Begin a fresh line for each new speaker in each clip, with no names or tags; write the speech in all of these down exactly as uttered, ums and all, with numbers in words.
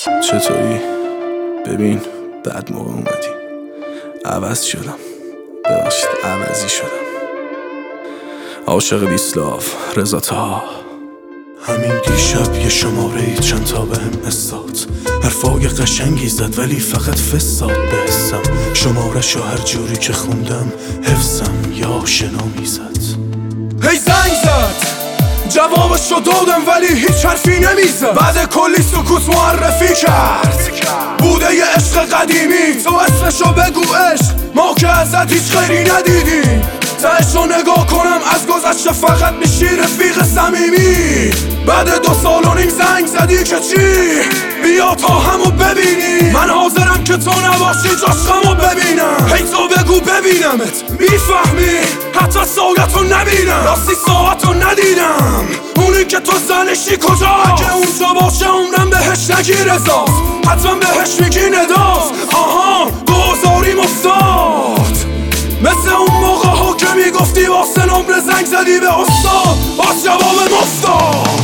چطوری؟ ببین بعد موقع اومدی، عوض شدم، ببخشید عوضی شدم. عاشق دیسلاف رضا طه. همین دیشب یه شماره ای چند تا بهم استاد، حرفای قشنگی زد ولی فقط فساد به حسم. شماره‌شو هر جوری که خوندم حفظم یا آشنا میزد. هی زنگ زد جوابشو دادم ولی هیچ حرفی نمیزد. بعد کلی سکوت معرفی کرد بوده یه عشق قدیمی، تو اسمشو بگو عشق، ما که ازت هیچ خیری ندیدیم. تهشو نگاه کنم از گذشته فقط میشی رفیق صمیمی. بعد دو سال و نیم زنگ زدی که چی؟ بیا تا همو ببینی. من حاضرم که تو نباشی جاشقمو ببینم. هی تو بگو ببینمت، میفهمی؟ حتی ساعتو نبینم، راستی ساعتو ندیدم. اونی که تو زنشی کجا؟ اگه اونجا باشه عمرم بهش نگی رضاست، حتما بهش میگی نداست. آها دوزاریم افتاد مثل اون موقع ها که میگفتی واسه نمره زنگ زدی به استاد، باز جواب مفتاد.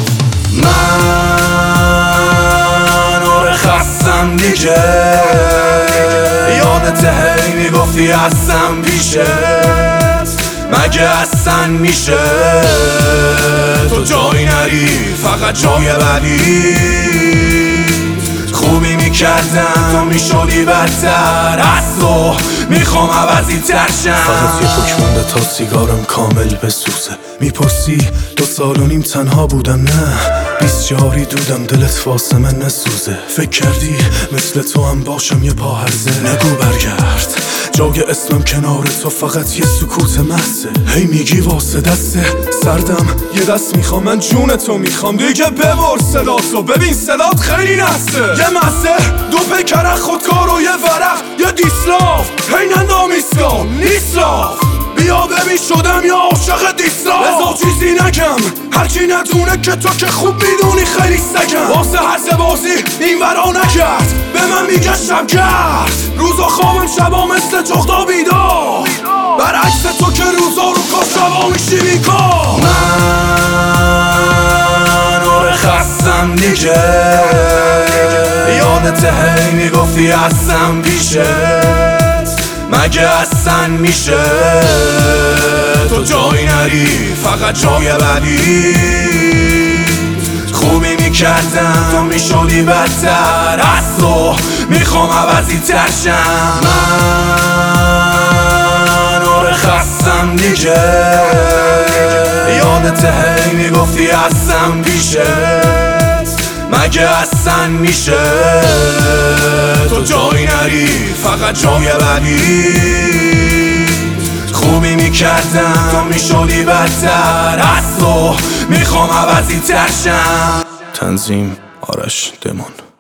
من آره خستم دیگه، یادت هی میگفتی هستم پیشت، مگه اصلا میشه تو جایی نری فقط جای بعدی؟ خوبی میکردم تو میشدی بدتر، از تو میخوام عوضی ترشم. فقط یه پک مونده تا سیگارم کامل بسوزه. میپرسی دو سال و نیم تنها بودم؟ نه بیست جاری دودم دلت واسه من نسوزه. فکر کردی مثل تو هم باشم یه پا هرزه؟ نگو برگرد، جای اسمم کنار تو فقط یه سکوت محضه. هی میگی واسه دسته سردم یه دست میخوام، من جون تو میخوام دیگه ببر صداتو، ببین صدات خیلی نسته. یه مزه دو پیکره خودکار و یه ورق یه دیسلاف، هی نندام ایسکام نیسلاف. بیا ببین شدم یا عاشق دیسلاف. رضا چیزی نگم هرکی ندونه که تو که خوب میدونی خیلی سگم. واسه هر بازی این ورا نکرد به من میگه شبگرد. روزا خوابم شبا مثل جغدا بیدار، برعکس تو که روزا رو کار شبا میشی بیکار. من آره خستم دیگه، یادت هی میگفتی هستم پیشت، مگه اصلا میشه تو جایی نری فقط جای بعدی؟ خوبی میکردم تو میشدی بدتر، از تو میخوام عوضی ترشم. من آره خستم دیگه، یادت هی میگفتی هستم پیشت، مگه اصلا میشه تو جایی نری فقط جای بعدی؟ خوبی میکردم تو میشدی بدتر، از تو میخوام عوضی ترشم. تنظیم آرش دمان.